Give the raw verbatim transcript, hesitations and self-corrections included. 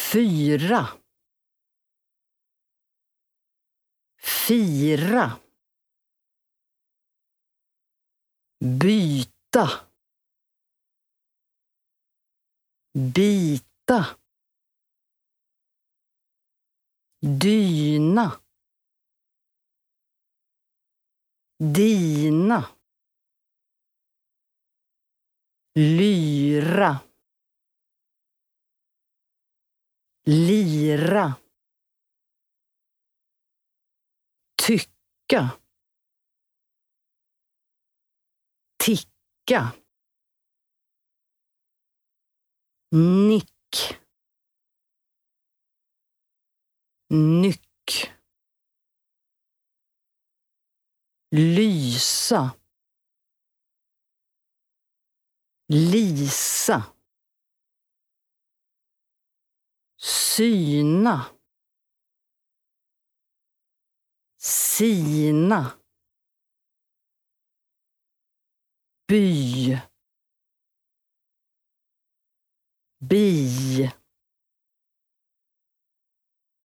fyra, fira, byta, bita, dyna, dina, lyra, lira, tycka, ticka, nick, nyck, lysa, lisa, syna, sina, by, bi.